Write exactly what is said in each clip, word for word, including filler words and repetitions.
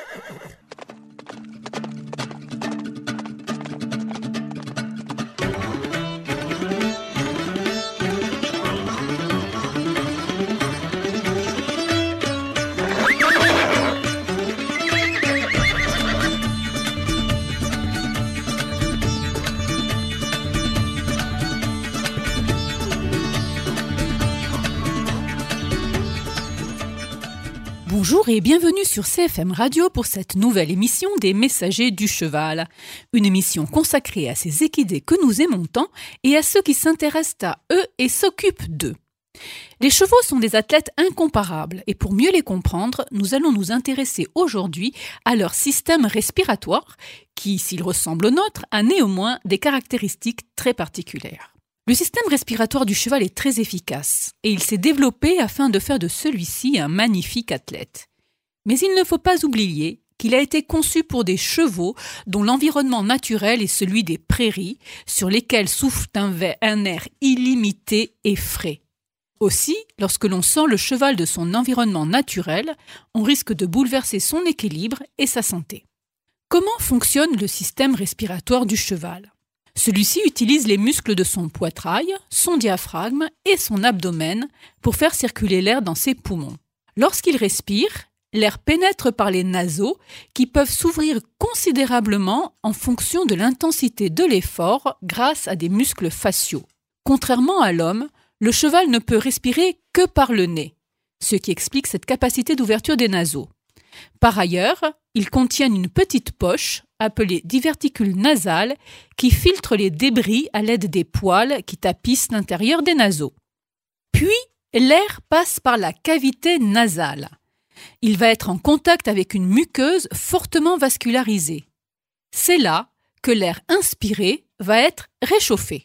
Bonjour et bienvenue sur C F M Radio pour cette nouvelle émission des Messagers du Cheval. Une émission consacrée à ces équidés que nous aimons tant et à ceux qui s'intéressent à eux et s'occupent d'eux. Les chevaux sont des athlètes incomparables et pour mieux les comprendre, nous allons nous intéresser aujourd'hui à leur système respiratoire qui, s'il ressemble au nôtre, a néanmoins des caractéristiques très particulières. Le système respiratoire du cheval est très efficace et il s'est développé afin de faire de celui-ci un magnifique athlète. Mais il ne faut pas oublier qu'il a été conçu pour des chevaux dont l'environnement naturel est celui des prairies, sur lesquelles souffle un, un air illimité et frais. Aussi, lorsque l'on sort le cheval de son environnement naturel, on risque de bouleverser son équilibre et sa santé. Comment fonctionne le système respiratoire du cheval ? Celui-ci utilise les muscles de son poitrail, son diaphragme et son abdomen pour faire circuler l'air dans ses poumons. Lorsqu'il respire, l'air pénètre par les naseaux qui peuvent s'ouvrir considérablement en fonction de l'intensité de l'effort grâce à des muscles faciaux. Contrairement à l'homme, le cheval ne peut respirer que par le nez, ce qui explique cette capacité d'ouverture des naseaux. Par ailleurs, ils contiennent une petite poche, appelée diverticule nasal, qui filtre les débris à l'aide des poils qui tapissent l'intérieur des naseaux. Puis, l'air passe par la cavité nasale. Il va être en contact avec une muqueuse fortement vascularisée. C'est là que l'air inspiré va être réchauffé.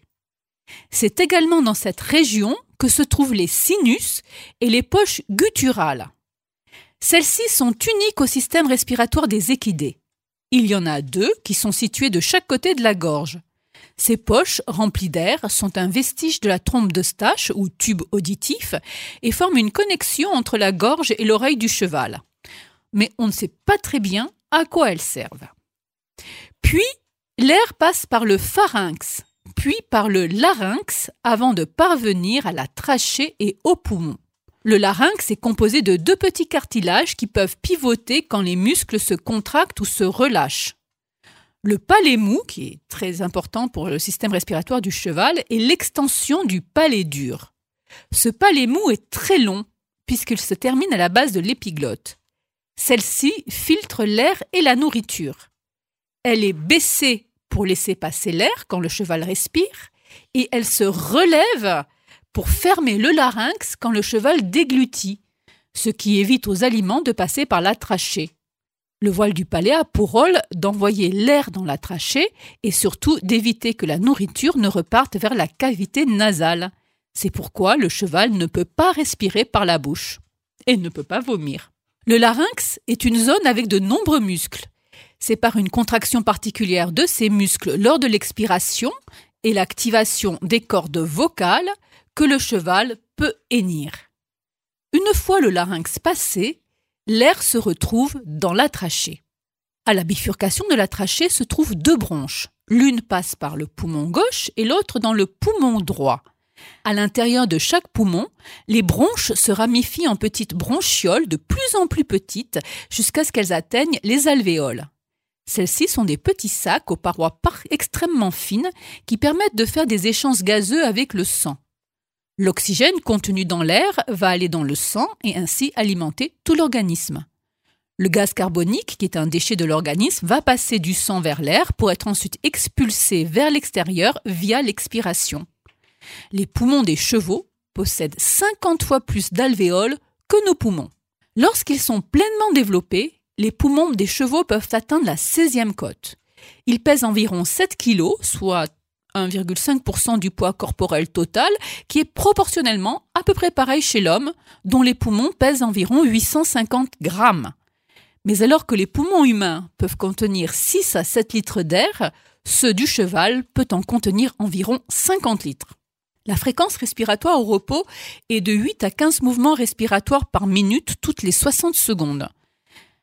C'est également dans cette région que se trouvent les sinus et les poches gutturales. Celles-ci sont uniques au système respiratoire des équidés. Il y en a deux qui sont situées de chaque côté de la gorge. Ces poches remplies d'air sont un vestige de la trompe d'Eustache ou tube auditif et forment une connexion entre la gorge et l'oreille du cheval. Mais on ne sait pas très bien à quoi elles servent. Puis, l'air passe par le pharynx, puis par le larynx avant de parvenir à la trachée et aux poumons. Le larynx est composé de deux petits cartilages qui peuvent pivoter quand les muscles se contractent ou se relâchent. Le palais mou, qui est très important pour le système respiratoire du cheval, est l'extension du palais dur. Ce palais mou est très long puisqu'il se termine à la base de l'épiglotte. Celle-ci filtre l'air et la nourriture. Elle est baissée pour laisser passer l'air quand le cheval respire et elle se relève pour fermer le larynx quand le cheval déglutit, ce qui évite aux aliments de passer par la trachée. Le voile du palais a pour rôle d'envoyer l'air dans la trachée et surtout d'éviter que la nourriture ne reparte vers la cavité nasale. C'est pourquoi le cheval ne peut pas respirer par la bouche et ne peut pas vomir. Le larynx est une zone avec de nombreux muscles. C'est par une contraction particulière de ces muscles lors de l'expiration et l'activation des cordes vocales que le cheval peut hennir. Une fois le larynx passé, l'air se retrouve dans la trachée. À la bifurcation de la trachée se trouvent deux bronches. L'une passe par le poumon gauche et l'autre dans le poumon droit. À l'intérieur de chaque poumon, les bronches se ramifient en petites bronchioles de plus en plus petites jusqu'à ce qu'elles atteignent les alvéoles. Celles-ci sont des petits sacs aux parois par- extrêmement fines qui permettent de faire des échanges gazeux avec le sang. L'oxygène contenu dans l'air va aller dans le sang et ainsi alimenter tout l'organisme. Le gaz carbonique, qui est un déchet de l'organisme, va passer du sang vers l'air pour être ensuite expulsé vers l'extérieur via l'expiration. Les poumons des chevaux possèdent cinquante fois plus d'alvéoles que nos poumons. Lorsqu'ils sont pleinement développés, les poumons des chevaux peuvent atteindre la seizième côte. Ils pèsent environ sept kilos, soit un virgule cinq pour cent du poids corporel total, qui est proportionnellement à peu près pareil chez l'homme, dont les poumons pèsent environ huit cent cinquante grammes. Mais alors que les poumons humains peuvent contenir six à sept litres d'air, ceux du cheval peuvent en contenir environ cinquante litres. La fréquence respiratoire au repos est de huit à quinze mouvements respiratoires par minute toutes les soixante secondes.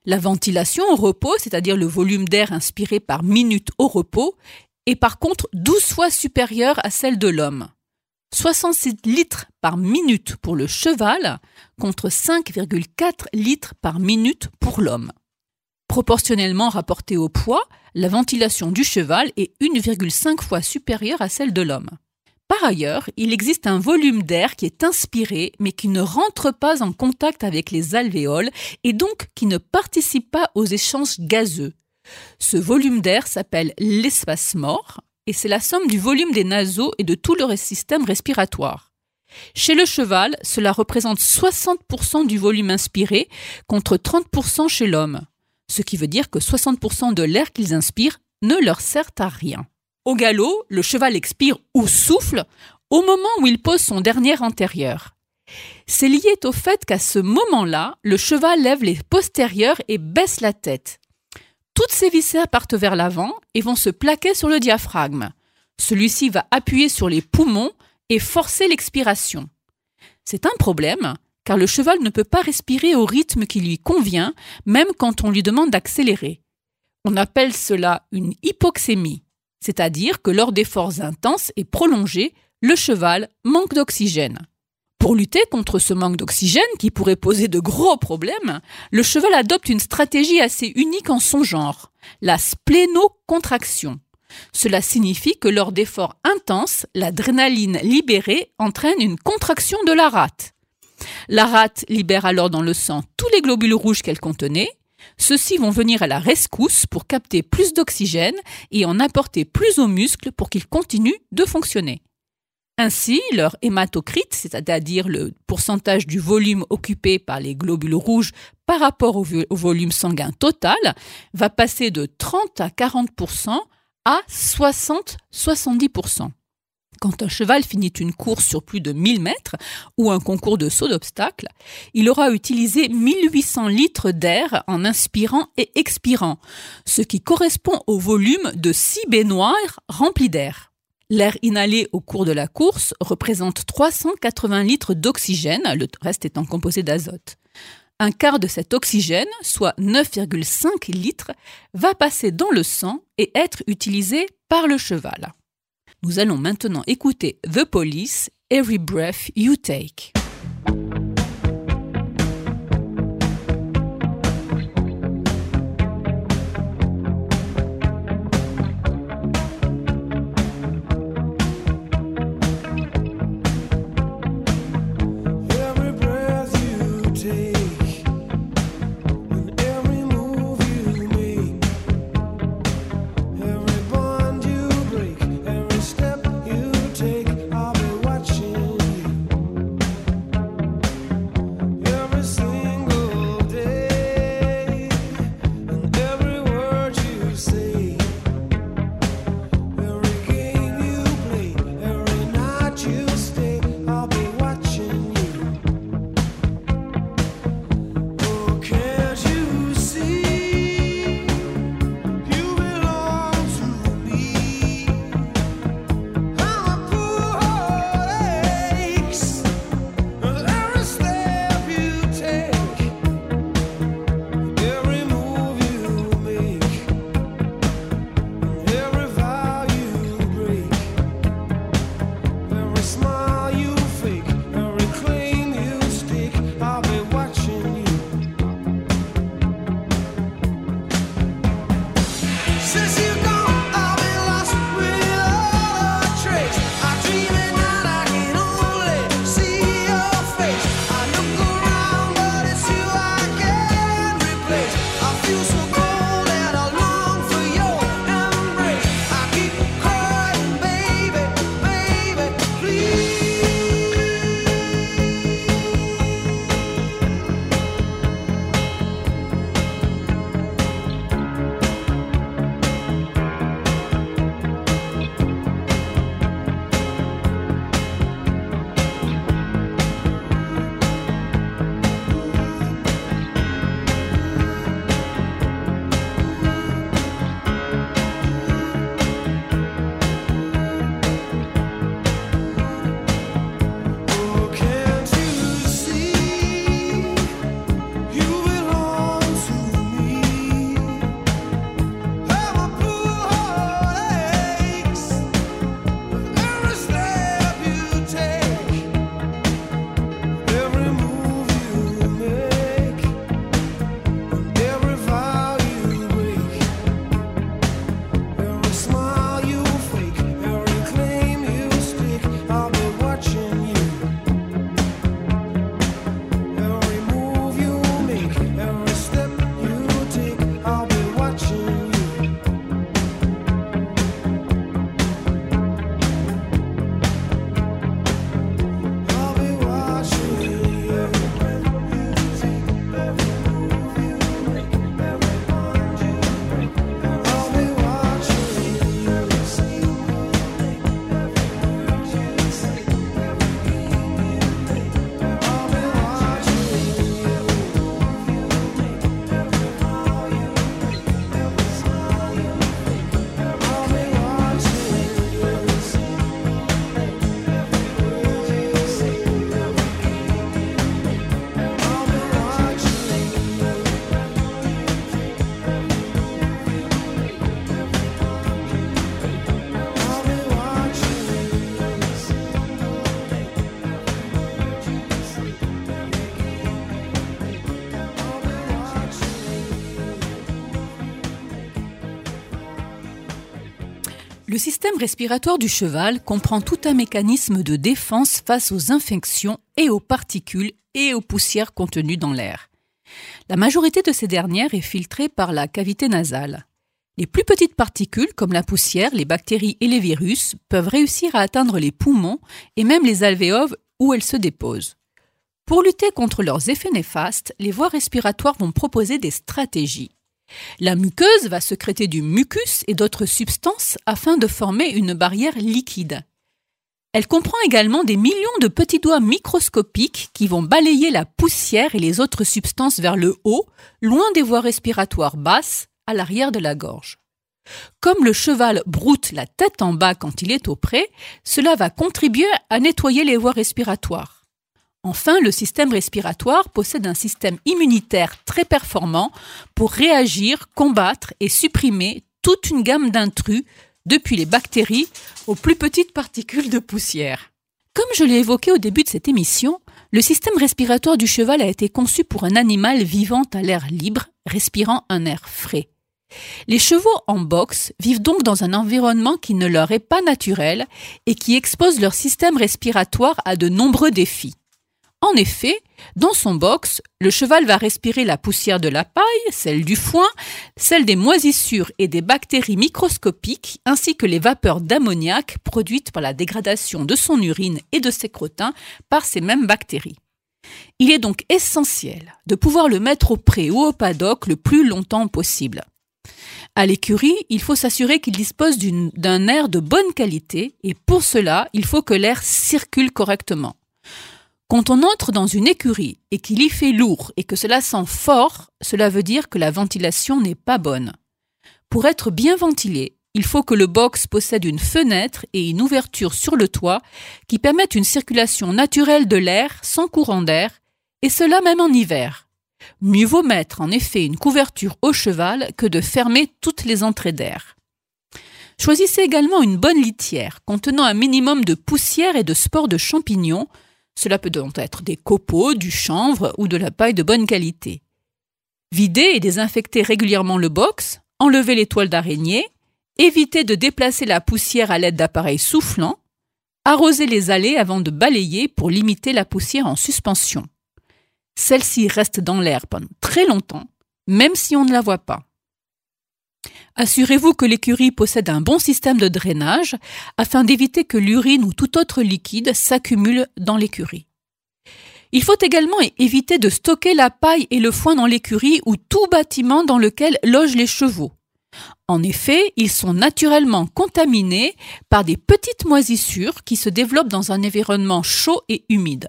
La ventilation au repos, c'est-à-dire le volume d'air inspiré par minute au repos, est par contre douze fois supérieure à celle de l'homme. soixante-six litres par minute pour le cheval contre cinq virgule quatre litres par minute pour l'homme. Proportionnellement rapportée au poids, la ventilation du cheval est une virgule cinq fois supérieure à celle de l'homme. Par ailleurs, il existe un volume d'air qui est inspiré mais qui ne rentre pas en contact avec les alvéoles et donc qui ne participe pas aux échanges gazeux. Ce volume d'air s'appelle l'espace mort et c'est la somme du volume des naseaux et de tout le système respiratoire. Chez le cheval, cela représente soixante pour cent du volume inspiré contre trente pour cent chez l'homme, ce qui veut dire que soixante pour cent de l'air qu'ils inspirent ne leur sert à rien. Au galop, le cheval expire ou souffle au moment où il pose son dernier antérieur. C'est lié au fait qu'à ce moment-là, le cheval lève les postérieurs et baisse la tête. Toutes ses viscères partent vers l'avant et vont se plaquer sur le diaphragme. Celui-ci va appuyer sur les poumons et forcer l'expiration. C'est un problème, car le cheval ne peut pas respirer au rythme qui lui convient, même quand on lui demande d'accélérer. On appelle cela une hypoxémie, c'est-à-dire que lors d'efforts intenses et prolongés, le cheval manque d'oxygène. Pour lutter contre ce manque d'oxygène qui pourrait poser de gros problèmes, le cheval adopte une stratégie assez unique en son genre, la splénocontraction. Cela signifie que lors d'efforts intenses, l'adrénaline libérée entraîne une contraction de la rate. La rate libère alors dans le sang tous les globules rouges qu'elle contenait. Ceux-ci vont venir à la rescousse pour capter plus d'oxygène et en apporter plus aux muscles pour qu'ils continuent de fonctionner. Ainsi, leur hématocrite, c'est-à-dire le pourcentage du volume occupé par les globules rouges par rapport au, au volume sanguin total, va passer de trente à quarante pour cent à soixante à soixante-dix pour cent. Quand un cheval finit une course sur plus de mille mètres ou un concours de saut d'obstacles, il aura utilisé mille huit cents litres d'air en inspirant et expirant, ce qui correspond au volume de six baignoires remplies d'air. L'air inhalé au cours de la course représente trois cent quatre-vingts litres d'oxygène, le reste étant composé d'azote. Un quart de cet oxygène, soit neuf virgule cinq litres, va passer dans le sang et être utilisé par le cheval. Nous allons maintenant écouter The Police, Every Breath You Take. Step you take, I'll be watching you. Le système respiratoire du cheval comprend tout un mécanisme de défense face aux infections et aux particules et aux poussières contenues dans l'air. La majorité de ces dernières est filtrée par la cavité nasale. Les plus petites particules, comme la poussière, les bactéries et les virus, peuvent réussir à atteindre les poumons et même les alvéoles où elles se déposent. Pour lutter contre leurs effets néfastes, les voies respiratoires vont proposer des stratégies. La muqueuse va sécréter du mucus et d'autres substances afin de former une barrière liquide. Elle comprend également des millions de petits doigts microscopiques qui vont balayer la poussière et les autres substances vers le haut, loin des voies respiratoires basses, à l'arrière de la gorge. Comme le cheval broute la tête en bas quand il est au pré, cela va contribuer à nettoyer les voies respiratoires. Enfin, le système respiratoire possède un système immunitaire très performant pour réagir, combattre et supprimer toute une gamme d'intrus, depuis les bactéries aux plus petites particules de poussière. Comme je l'ai évoqué au début de cette émission, le système respiratoire du cheval a été conçu pour un animal vivant à l'air libre, respirant un air frais. Les chevaux en boxe vivent donc dans un environnement qui ne leur est pas naturel et qui expose leur système respiratoire à de nombreux défis. En effet, dans son box, le cheval va respirer la poussière de la paille, celle du foin, celle des moisissures et des bactéries microscopiques, ainsi que les vapeurs d'ammoniac produites par la dégradation de son urine et de ses crottins par ces mêmes bactéries. Il est donc essentiel de pouvoir le mettre au pré ou au paddock le plus longtemps possible. À l'écurie, il faut s'assurer qu'il dispose d'une, d'un air de bonne qualité et pour cela, il faut que l'air circule correctement. Quand on entre dans une écurie et qu'il y fait lourd et que cela sent fort, cela veut dire que la ventilation n'est pas bonne. Pour être bien ventilé, il faut que le box possède une fenêtre et une ouverture sur le toit qui permettent une circulation naturelle de l'air sans courant d'air, et cela même en hiver. Mieux vaut mettre en effet une couverture au cheval que de fermer toutes les entrées d'air. Choisissez également une bonne litière contenant un minimum de poussière et de spores de champignons. Cela peut donc être des copeaux, du chanvre ou de la paille de bonne qualité. Videz et désinfectez régulièrement le box, enlevez les toiles d'araignée, évitez de déplacer la poussière à l'aide d'appareils soufflants, arrosez les allées avant de balayer pour limiter la poussière en suspension. Celle-ci reste dans l'air pendant très longtemps, même si on ne la voit pas. Assurez-vous que l'écurie possède un bon système de drainage afin d'éviter que l'urine ou tout autre liquide s'accumule dans l'écurie. Il faut également éviter de stocker la paille et le foin dans l'écurie ou tout bâtiment dans lequel logent les chevaux. En effet, ils sont naturellement contaminés par des petites moisissures qui se développent dans un environnement chaud et humide.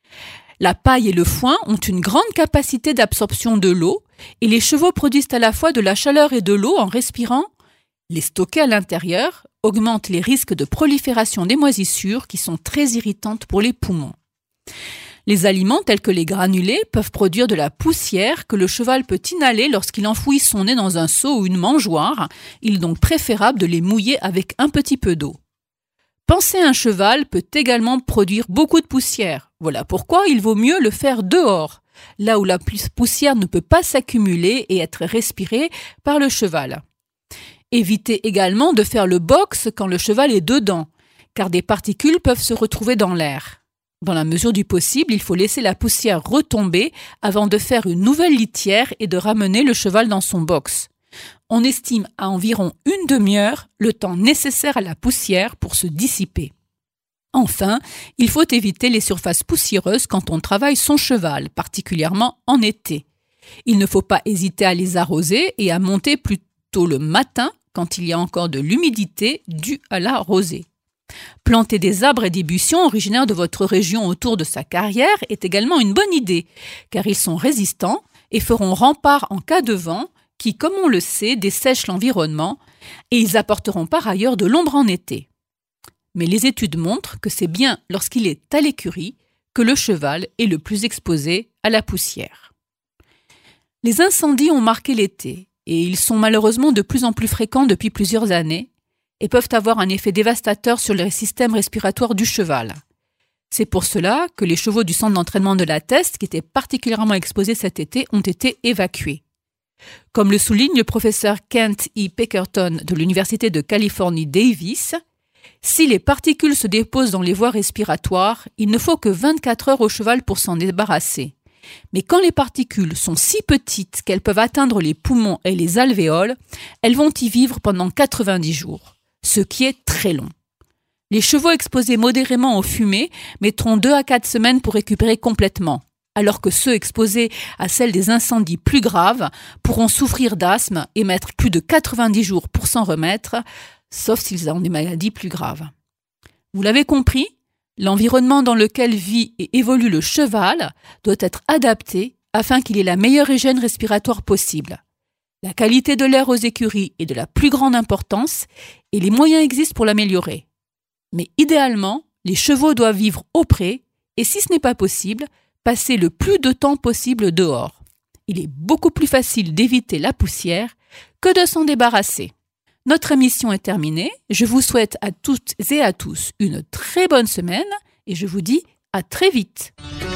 La paille et le foin ont une grande capacité d'absorption de l'eau et les chevaux produisent à la fois de la chaleur et de l'eau en respirant. Les stocker à l'intérieur augmente les risques de prolifération des moisissures qui sont très irritantes pour les poumons. Les aliments tels que les granulés peuvent produire de la poussière que le cheval peut inhaler lorsqu'il enfouit son nez dans un seau ou une mangeoire. Il est donc préférable de les mouiller avec un petit peu d'eau. Penser un cheval peut également produire beaucoup de poussière. Voilà pourquoi il vaut mieux le faire dehors, là où la poussière ne peut pas s'accumuler et être respirée par le cheval. Évitez également de faire le box quand le cheval est dedans, car des particules peuvent se retrouver dans l'air. Dans la mesure du possible, il faut laisser la poussière retomber avant de faire une nouvelle litière et de ramener le cheval dans son box. On estime à environ une demi-heure le temps nécessaire à la poussière pour se dissiper. Enfin, il faut éviter les surfaces poussiéreuses quand on travaille son cheval, particulièrement en été. Il ne faut pas hésiter à les arroser et à monter plutôt le matin quand il y a encore de l'humidité due à la rosée. Planter des arbres et des buissons originaires de votre région autour de sa carrière est également une bonne idée, car ils sont résistants et feront rempart en cas de vent qui, comme on le sait, dessèche l'environnement, et ils apporteront par ailleurs de l'ombre en été. Mais les études montrent que c'est bien lorsqu'il est à l'écurie que le cheval est le plus exposé à la poussière. Les incendies ont marqué l'été, et ils sont malheureusement de plus en plus fréquents depuis plusieurs années, et peuvent avoir un effet dévastateur sur le système respiratoire du cheval. C'est pour cela que les chevaux du centre d'entraînement de la Teste, qui étaient particulièrement exposés cet été, ont été évacués. Comme le souligne le professeur Kent E. Peckerton de l'Université de Californie Davis, si les particules se déposent dans les voies respiratoires, il ne faut que vingt-quatre heures au cheval pour s'en débarrasser. Mais quand les particules sont si petites qu'elles peuvent atteindre les poumons et les alvéoles, elles vont y vivre pendant quatre-vingt-dix jours, ce qui est très long. Les chevaux exposés modérément aux fumées mettront deux à quatre semaines pour récupérer complètement, alors que ceux exposés à celles des incendies plus graves pourront souffrir d'asthme et mettre plus de quatre-vingt-dix jours pour s'en remettre, sauf s'ils ont des maladies plus graves. Vous l'avez compris, l'environnement dans lequel vit et évolue le cheval doit être adapté afin qu'il ait la meilleure hygiène respiratoire possible. La qualité de l'air aux écuries est de la plus grande importance et les moyens existent pour l'améliorer. Mais idéalement, les chevaux doivent vivre au pré et si ce n'est pas possible, passer le plus de temps possible dehors. Il est beaucoup plus facile d'éviter la poussière que de s'en débarrasser. Notre émission est terminée. Je vous souhaite à toutes et à tous une très bonne semaine et je vous dis à très vite.